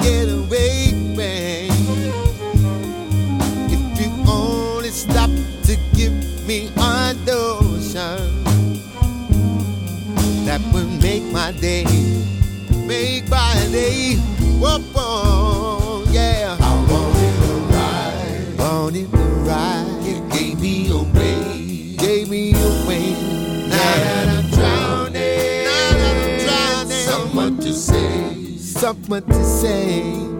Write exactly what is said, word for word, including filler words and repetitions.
get away, man. If you only stop to give me a notion, that would make my day, make my day. Whoa, whoa, yeah. I wanted a ride, Wanted to ride. it gave me away, Gave me away. now that I'm drowning, Now that I'm drowning. someone to say, Something to say.